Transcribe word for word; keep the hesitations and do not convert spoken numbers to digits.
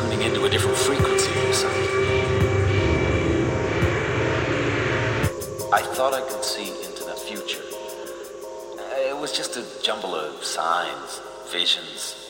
tuning into a different frequency or something. I thought I could see into the future. It was just a jumble of signs, visions,